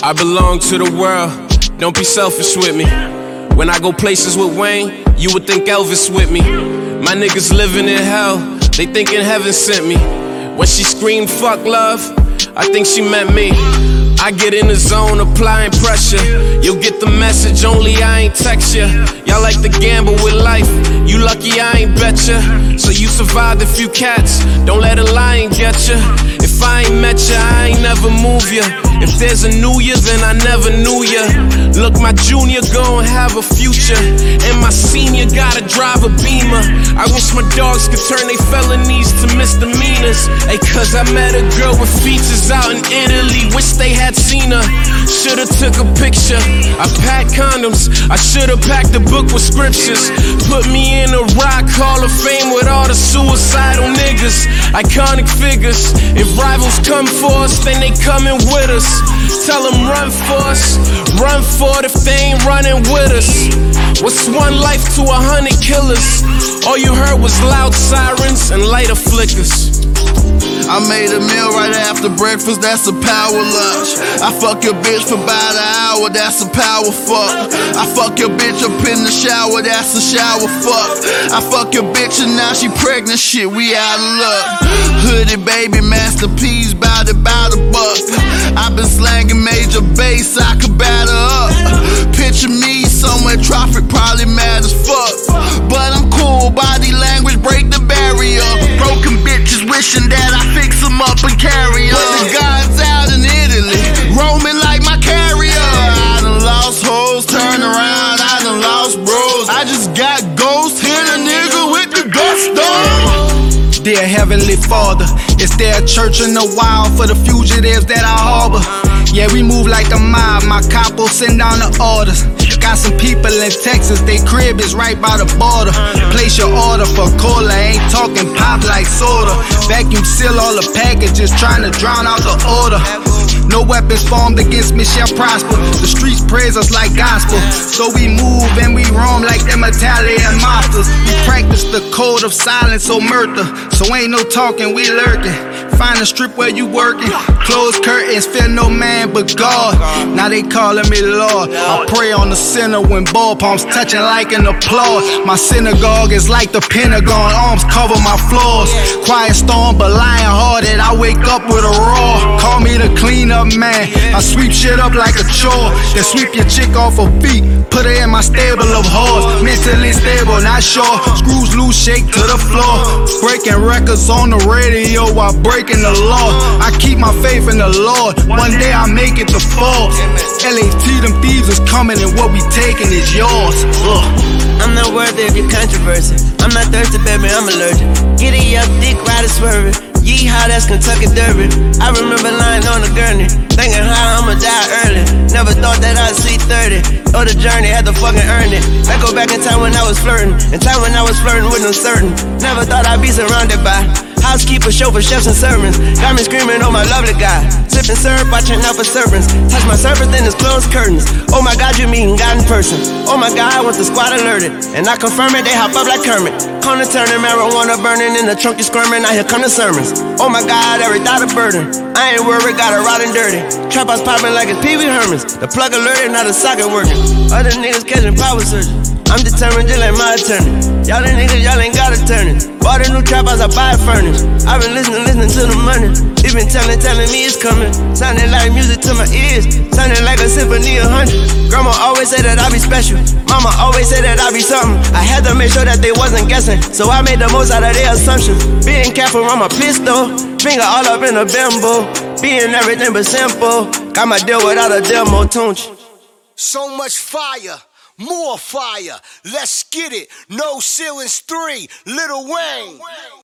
I belong to the world, don't be selfish with me. When I go places with Wayne, you would think Elvis with me. My niggas living in hell, they thinking heaven sent me. When she screamed fuck love, I think she meant me. I get in the zone, applying pressure. You'll get the message, only I ain't text ya. Y'all like to gamble with life, you lucky I ain't bet ya. So you survived a few cats, don't let a lion get ya. If I ain't met ya, I ain't never move ya. If there's a new year, then I never knew ya. Look, my junior gon' have a future, and my senior gotta drive a Beamer. I wish my dogs could turn they felonies to misdemeanors. Ay, cause I met a girl with features out in Italy, wish they had seen her. Should've took a picture, I packed condoms, I should've packed a book with scriptures. Put me in a rock hall of fame with all the suicidal niggas. Iconic figures, if rivals come for us, then they coming with us. Tell them run for us, run for it if they ain't running with us. What's one life to 100 killers? All you heard was loud sirens and lighter flickers. I made a meal right after breakfast, that's a power lunch. I fuck your bitch for about an hour, that's a power fuck. I fuck your bitch up in the shower, that's a shower fuck. I fuck your bitch and now she pregnant, shit, we out of luck. Hooded baby, masterpiece, bout it, bout a buck. I been slanging major bass, I could batter up. Picture me somewhere, traffic probably mad as fuck. But I'm cool, body language, break the barrier. Broken bitches wishing that I fix them up and carry on. But the God's out in Italy, roaming like my carrier. I done lost hoes, turn around, I done lost bros. I just got ghosts, hit a nigga with the gusto. Dear Heavenly Father, is there a church in the wild for the fugitives that I harbor? Yeah, we move like the mob, my capo send down the orders. Got some people in Texas, they crib is right by the border. Place your order for cola, ain't talking pop like soda. Vacuum seal all the packages, trying to drown out the order. No weapons formed against me shall prosper. The streets praise us like gospel. So we move and we roam like them Italian mobsters. We practice the code of silence, so murder. So ain't no talking, we lurking. Find a strip where you working. Close curtains, fear no man but God. Now they calling me Lord. I pray on the sinner when ball palms touching like an applause. My synagogue is like the Pentagon, arms cover my floors. Quiet storm but lion hearted, I wake up with a roar. Call me the cleanup man, I sweep shit up like a chore. Then sweep your chick off her feet, put her in my stable of whores. Mentally stable, not sure. Screws loose, shake to the floor. Breaking records on the radio while breaking the law. I keep my faith in the Lord, one day I'll make it to fall. LAT, them thieves is coming and what we taking is yours. I'm not worthy of your controversy. I'm not thirsty, baby, I'm allergic. Giddy up, dick rider swerving. Yeehaw, that's Kentucky Derby. I remember lying on the gurney, thinking how I'ma die early. Never thought that I'd see 30. Oh, the journey, had to fucking earn it. I go back in time when I was flirting, in time when I was flirting with no certain. Never thought I'd be surrounded by housekeeper, chauffeur, chefs, and servants. Got me screaming, oh my lovely guy. Sipping syrup, watching out for serpents. Touch my surface, then it's closed curtains. Oh my God, you meeting God in person. Oh my God, I want the squad alerted. And I confirm it, they hop up like Kermit. Corner turning, marijuana burning, in the trunk you squirming. Now here come the sermons. Oh my God, every thought a burden. I ain't worried, got it rotten dirty. Trap house popping like it's Pee Wee Hermans. The plug alerted, now the socket working. Other niggas catching power surgeons. I'm determined just like my attorney. Y'all the niggas, y'all ain't got a turning. Bought a new trap house, I buy it furnished. I've been listening to the money. They been telling me it's coming. Sounding like music to my ears. Sounding like a symphony of 100. Grandma always said that I be special. Mama always said that I be something. I had to make sure that they wasn't guessing. So I made the most out of their assumptions. Being careful on my pistol. Finger all up in the bimbo. Being everything but simple. Got my deal without a demo, tunch. So much fire. More fire, let's get it. No ceilings 3, Lil Wayne.